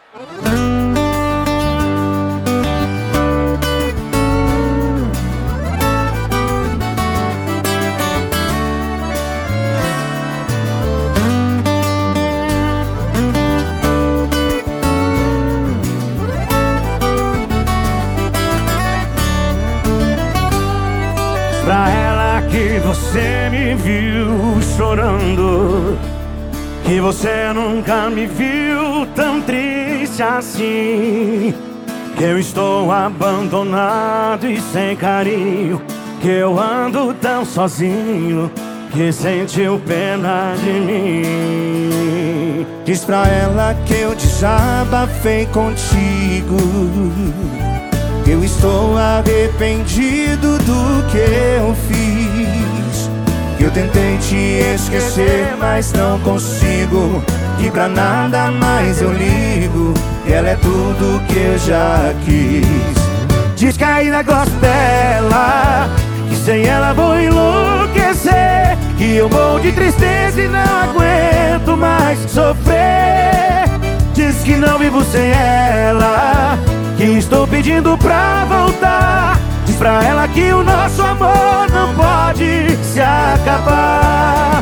Pra ela que você me viu chorando, que você nunca me viu tão triste assim, que eu estou abandonado e sem carinho, que eu ando tão sozinho, que sentiu pena de mim. Diz pra ela que eu desabafei contigo, que eu estou arrependido do que eu fiz, que eu tentei te esquecer, mas não consigo, que pra nada mais eu ligo, que ela é tudo que eu já quis. Diz que ainda gosto dela, que sem ela vou enlouquecer, que eu morro de tristeza e não aguento mais sofrer. Diz que não vivo sem ela, que estou pedindo pra voltar. Diz pra ela que o nosso amor não pode se acabar.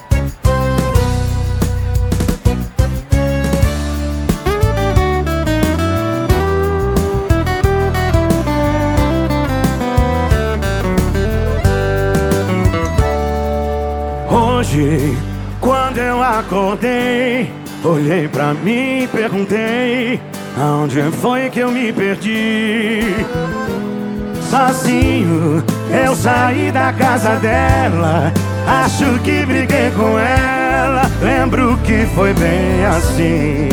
Hoje, quando eu acordei, olhei pra mim e perguntei: aonde foi que eu me perdi? Sozinho eu saí da casa dela, acho que briguei com ela, lembro que foi bem assim.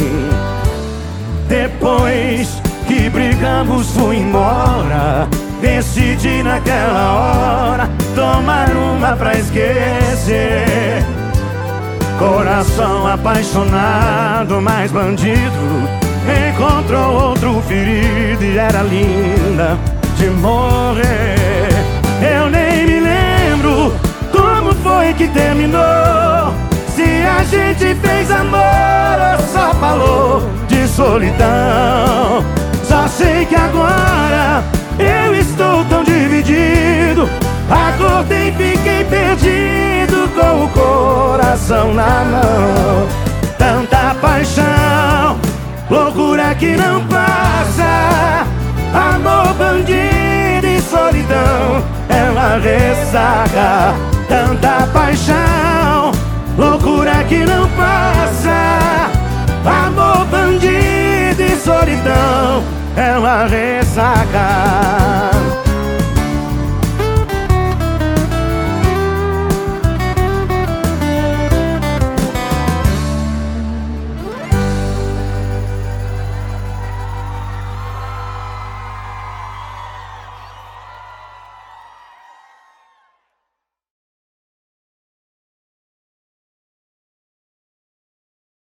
Depois que brigamos fui embora, decidi naquela hora tomar uma pra esquecer. Coração apaixonado, mas bandido, encontrou outro ferido e era linda de morrer. Eu nem me lembro como foi que terminou, se a gente fez amor ou só falou de solidão. Só sei que agora eu estou tão dividido, acordei e fiquei perdido com o coração na mão. Tanta paixão, loucura que não passa, amor, bandido e solidão é uma ressaca. Tanta paixão, loucura que não passa, amor, bandido e solidão é uma ressaca.